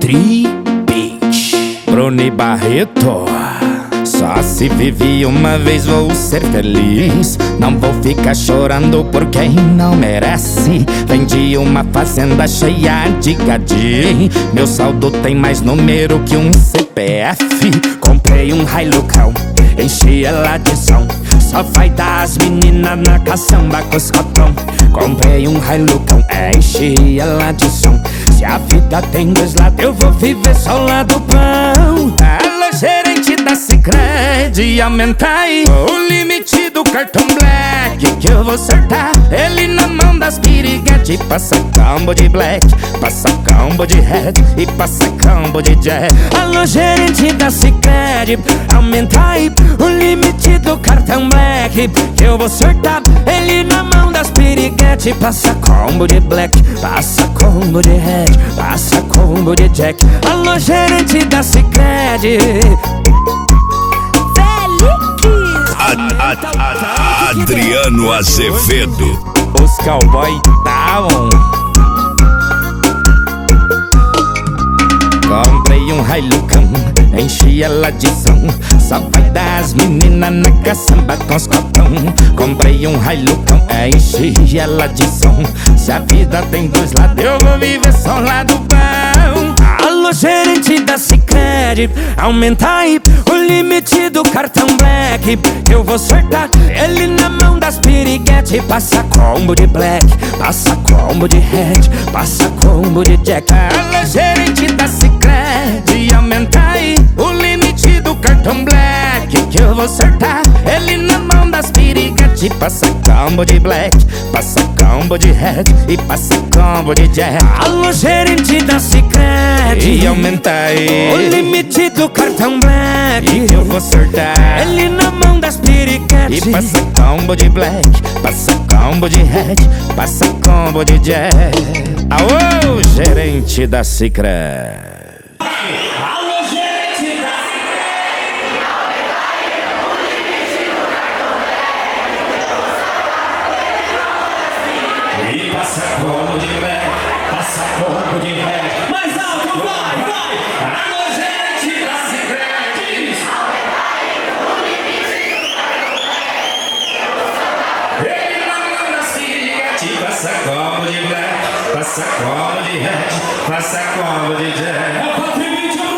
Beach. Bruni Barreto. Só se vive uma vez, vou ser feliz. Não vou ficar chorando por quem não merece. Vendi uma fazenda cheia de gadi. Meu saldo tem mais número que um CPF. Comprei um Hilucão, enchi ela de som. Só vai dar as meninas na caçamba com os cotão. Comprei um Hilucão, enchi ela de som. Se a vida tem dois lados, eu vou viver só o lado bom. Alô, gerente da Sicredi, aumenta aí o limite do cartão Black, que eu vou sortar ele na mão das piriguete. Passa combo de Black, passa combo de Red e passa combo de Jack. Alô, gerente da Sicredi, aumenta aí o limite do cartão Black, que eu vou sortar ele na mão das piriguete. Passa combo de Black, passa combo de Red, passa combo de Jack. Alô, gerente da Sicredi. Adriano Azevedo. Os cowboy down. Comprei um Hilucão, enchi ela de som. Só vai dar as meninas na caçamba com os cotão. Comprei um Hilucão, enchi ela de som. Se a vida tem dois lados, eu vou viver só o lado bom. Alô, gerente da Sicredi, aumenta aí o limite do cartão Black, eu vou sortar ele na mão das piriguete. Passa combo de Black, passa combo de Red, passa combo de Jack. Alô, gerente da Sicredi, aumenta aí o limite do cartão Black, que eu vou sortar ele na mão das piriguete. Passa combo de Black, passa combo de Red e passa combo de Jack. Alô, gerente da Sicredi, e aumenta aí o limite do cartão Black, que eu vou sortar ele na mão das piriguete. E passa combo de Black, passa combo de Red, passa combo de Jack. Aô, gerente da Sicredi. E passa combo de Black, passa combo de Red. Mais alto, vai, vai! Alô, gerente da Sicredi. Ele na mão das piriguete. Passa combo de Black, passa combo de Red, passa combo de Jack.